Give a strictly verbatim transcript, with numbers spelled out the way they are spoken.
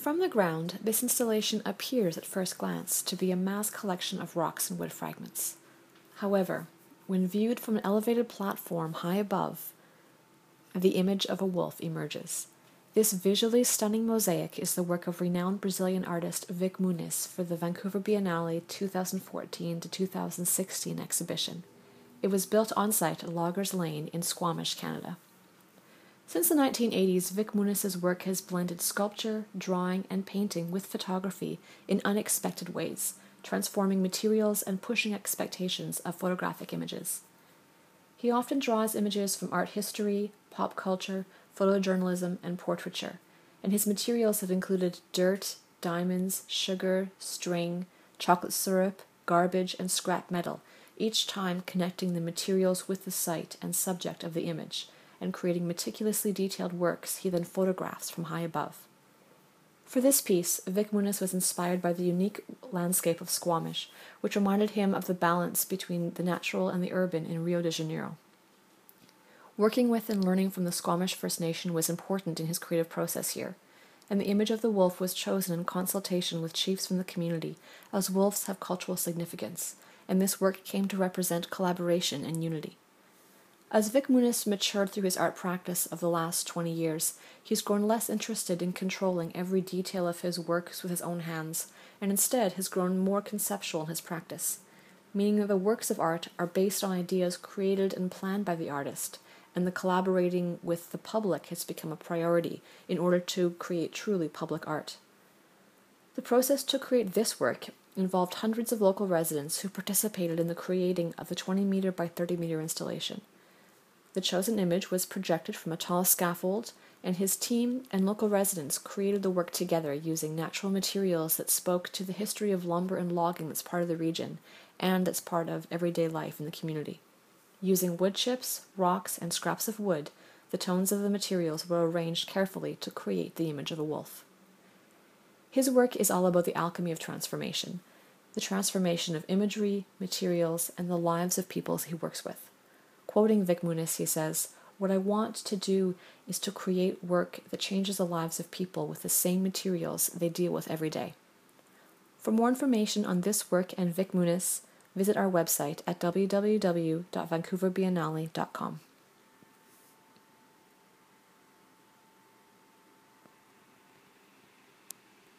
From the ground, this installation appears at first glance to be a mass collection of rocks and wood fragments. However, when viewed from an elevated platform high above, the image of a wolf emerges. This visually stunning mosaic is the work of renowned Brazilian artist Vic Muniz for the Vancouver Biennale twenty fourteen to two thousand sixteen exhibition. It was built on-site at Loggers Lane in Squamish, Canada. Since the nineteen eighties, Vic Muniz's work has blended sculpture, drawing, and painting with photography in unexpected ways, transforming materials and pushing expectations of photographic images. He often draws images from art history, pop culture, photojournalism, and portraiture, and his materials have included dirt, diamonds, sugar, string, chocolate syrup, garbage, and scrap metal, each time connecting the materials with the site and subject of the image, and creating meticulously detailed works he then photographs from high above. For this piece, Vic Muniz was inspired by the unique landscape of Squamish, which reminded him of the balance between the natural and the urban in Rio de Janeiro. Working with and learning from the Squamish First Nation was important in his creative process here, and the image of the wolf was chosen in consultation with chiefs from the community, as wolves have cultural significance, and this work came to represent collaboration and unity. As Vic Muniz matured through his art practice of the last twenty years, he's grown less interested in controlling every detail of his works with his own hands, and instead has grown more conceptual in his practice, meaning that the works of art are based on ideas created and planned by the artist, and the collaborating with the public has become a priority in order to create truly public art. The process to create this work involved hundreds of local residents who participated in the creating of the twenty meter by thirty meter installation. The chosen image was projected from a tall scaffold, and his team and local residents created the work together using natural materials that spoke to the history of lumber and logging that's part of the region, and that's part of everyday life in the community. Using wood chips, rocks, and scraps of wood, the tones of the materials were arranged carefully to create the image of a wolf. His work is all about the alchemy of transformation, the transformation of imagery, materials, and the lives of peoples he works with. Quoting Vic Muniz, he says, "What I want to do is to create work that changes the lives of people with the same materials they deal with every day." For more information on this work and Vic Muniz, visit our website at w w w dot vancouver biennale dot com.